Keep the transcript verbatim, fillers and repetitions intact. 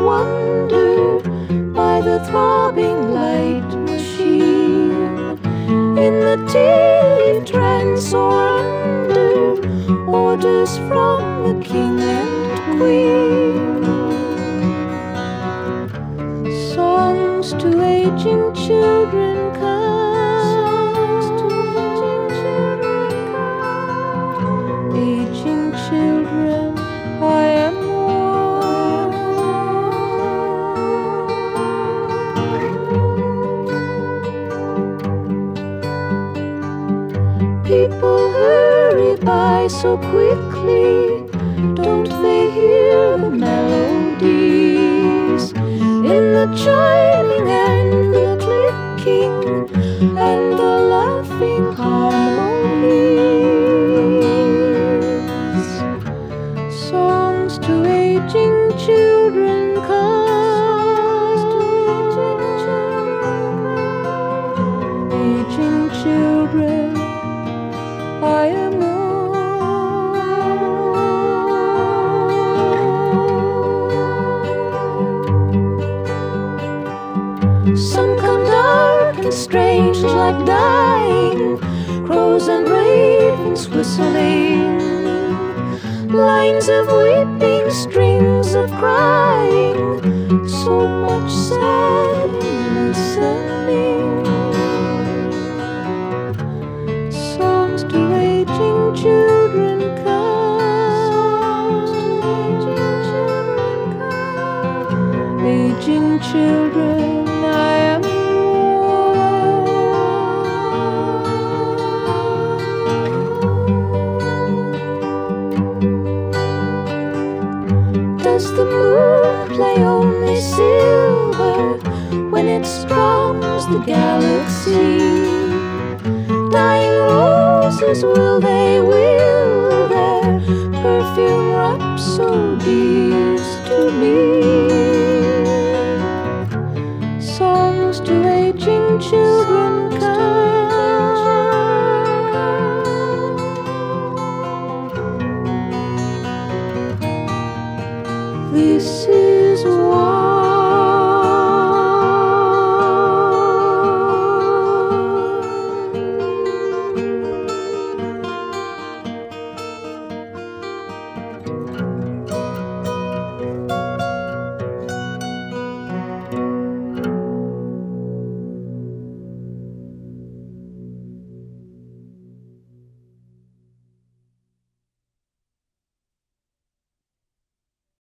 wonder by the throbbing light machine, in the tea-leaf trance or under orders from the king and queen. Songs to aging children come. Aging children, I am one. People hurry by so quickly, don't they hear the melodies in the chiming and the clicking and the laughing harmonies? Songs to aging children come. Aging children, I am one. Some come dark and strange like dying crows and ravens whistling, lines of weeping, strings of crying, so much sad listening. Songs to aging children come. Aging children, I am one. Does the moon play only silver when it strums the galaxy? Dying roses, will they will their perfume rhapsodies to me? Songs to aging children.